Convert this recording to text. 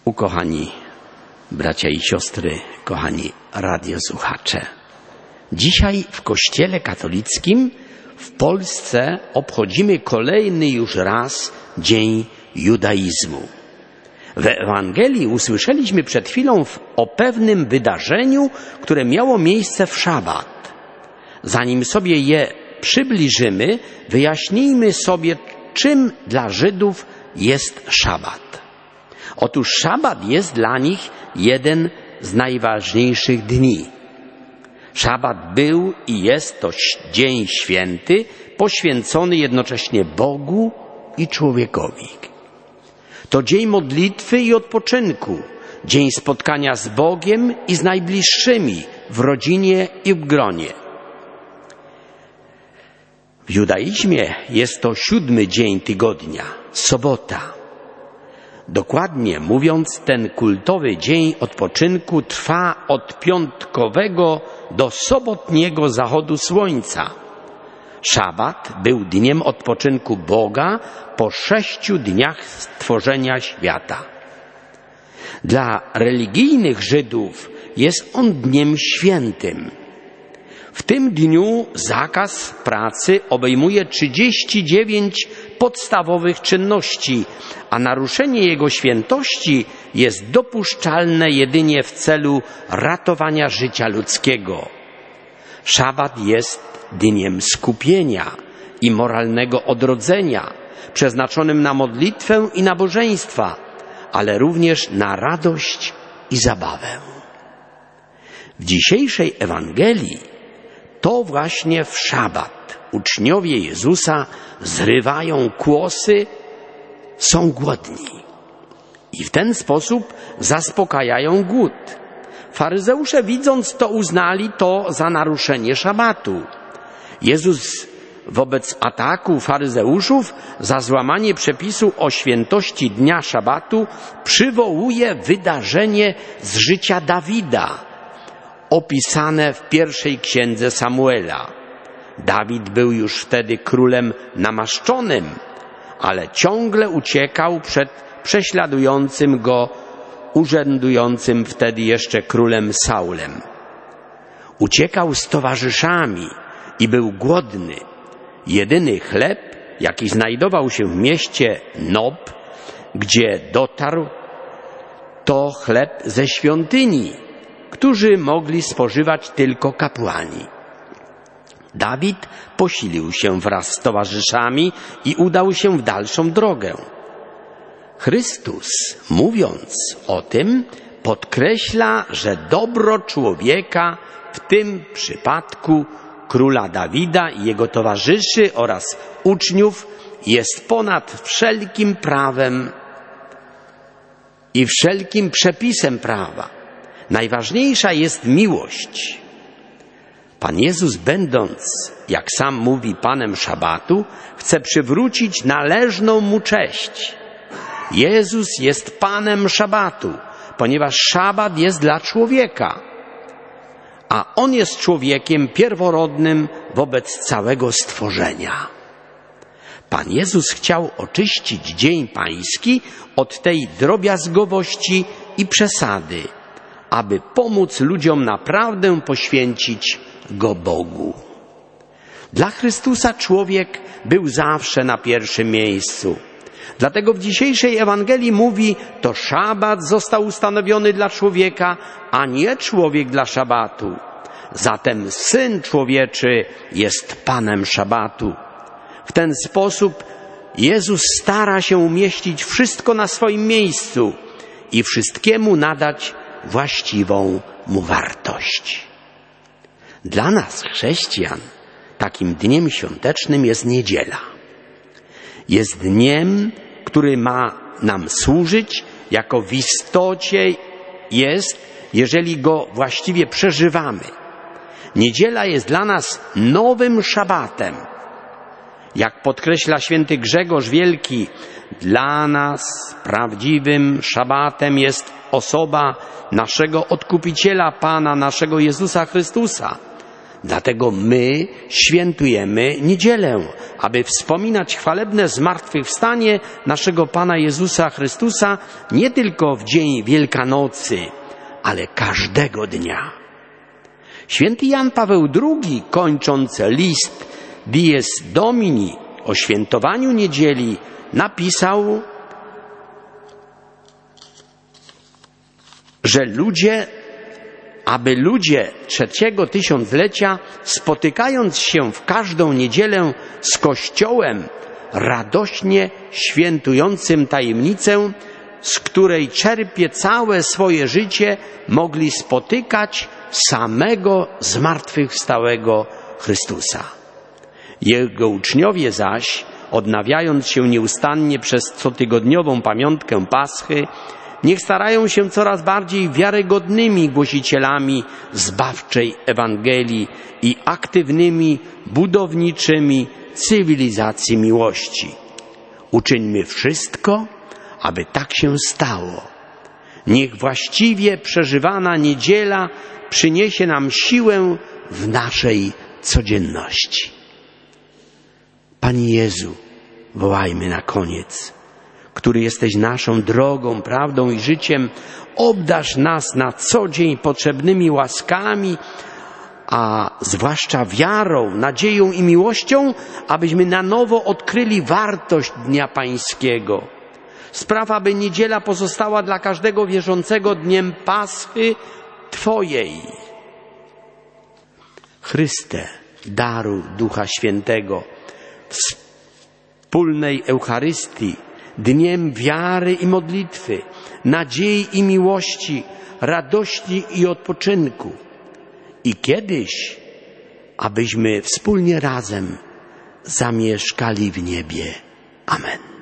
Ukochani bracia i siostry, kochani radiosłuchacze. Dzisiaj w Kościele katolickim w Polsce obchodzimy kolejny już raz Dzień Judaizmu. W Ewangelii usłyszeliśmy przed chwilą o pewnym wydarzeniu, które miało miejsce w szabat. Zanim sobie je przybliżymy, wyjaśnijmy sobie, czym dla Żydów jest szabat. Otóż szabat jest dla nich jeden z najważniejszych dni. Szabat był i jest to dzień święty, poświęcony jednocześnie Bogu i człowiekowi. To dzień modlitwy i odpoczynku, dzień spotkania z Bogiem i z najbliższymi w rodzinie i w gronie. W judaizmie jest to 7. dzień tygodnia, sobota. Dokładnie mówiąc, ten kultowy dzień odpoczynku trwa od piątkowego do sobotniego zachodu słońca. Szabat był dniem odpoczynku Boga po 6 dniach stworzenia świata. Dla religijnych Żydów jest on dniem świętym. W tym dniu zakaz pracy obejmuje 39 podstawowych czynności, a naruszenie jego świętości jest dopuszczalne jedynie w celu ratowania życia ludzkiego. Szabat jest dniem skupienia i moralnego odrodzenia, przeznaczonym na modlitwę i nabożeństwa, ale również na radość i zabawę. W dzisiejszej Ewangelii to właśnie w szabat uczniowie Jezusa zrywają kłosy, są głodni i w ten sposób zaspokajają głód. Faryzeusze, widząc to, uznali to za naruszenie szabatu. Jezus wobec ataku faryzeuszów za złamanie przepisu o świętości dnia szabatu przywołuje wydarzenie z życia Dawida, opisane w pierwszej księdze Samuela. Dawid był już wtedy królem namaszczonym, ale ciągle uciekał przed prześladującym go, urzędującym wtedy jeszcze królem Saulem. Uciekał z towarzyszami i był głodny. Jedyny chleb, jaki znajdował się w mieście Nob, gdzie dotarł, to chleb ze świątyni, którzy mogli spożywać tylko kapłani. Dawid posilił się wraz z towarzyszami i udał się w dalszą drogę. Chrystus, mówiąc o tym, podkreśla, że dobro człowieka, w tym przypadku króla Dawida i jego towarzyszy oraz uczniów, jest ponad wszelkim prawem i wszelkim przepisem prawa. Najważniejsza jest miłość. Pan Jezus, będąc, jak sam mówi, Panem szabatu, chce przywrócić należną Mu cześć. Jezus jest Panem szabatu, ponieważ szabat jest dla człowieka, a On jest człowiekiem pierworodnym wobec całego stworzenia. Pan Jezus chciał oczyścić dzień pański od tej drobiazgowości i przesady, aby pomóc ludziom naprawdę poświęcić go Bogu. Dla Chrystusa człowiek był zawsze na pierwszym miejscu. Dlatego w dzisiejszej Ewangelii mówi, to szabat został ustanowiony dla człowieka, a nie człowiek dla szabatu. Zatem Syn Człowieczy jest Panem szabatu. W ten sposób Jezus stara się umieścić wszystko na swoim miejscu i wszystkiemu nadać właściwą mu wartość. Dla nas, chrześcijan, takim dniem świątecznym jest niedziela. Jest dniem, który ma nam służyć, jako w istocie jest, jeżeli go właściwie przeżywamy. Niedziela jest dla nas nowym szabatem. Jak podkreśla święty Grzegorz Wielki, dla nas prawdziwym szabatem jest osoba naszego Odkupiciela, Pana naszego Jezusa Chrystusa. Dlatego my świętujemy niedzielę, aby wspominać chwalebne zmartwychwstanie naszego Pana Jezusa Chrystusa nie tylko w dzień Wielkanocy, ale każdego dnia. Święty Jan Paweł II, kończąc list Dies Domini o świętowaniu niedzieli, napisał, że aby ludzie trzeciego tysiąclecia, spotykając się w każdą niedzielę z Kościołem, radośnie świętującym tajemnicę, z której czerpie całe swoje życie, mogli spotykać samego zmartwychwstałego Chrystusa. Jego uczniowie zaś, odnawiając się nieustannie przez cotygodniową pamiątkę Paschy, niech starają się coraz bardziej wiarygodnymi głosicielami zbawczej Ewangelii i aktywnymi, budowniczymi cywilizacji miłości. Uczyńmy wszystko, aby tak się stało. Niech właściwie przeżywana niedziela przyniesie nam siłę w naszej codzienności. Panie Jezu, wołajmy na koniec, który jesteś naszą drogą, prawdą i życiem, obdarz nas na co dzień potrzebnymi łaskami, a zwłaszcza wiarą, nadzieją i miłością, abyśmy na nowo odkryli wartość Dnia Pańskiego. Spraw, aby niedziela pozostała dla każdego wierzącego dniem Paschy Twojej. Chryste, daru Ducha Świętego, wspólnej Eucharystii, dniem wiary i modlitwy, nadziei i miłości, radości i odpoczynku. I kiedyś, abyśmy wspólnie razem zamieszkali w niebie. Amen.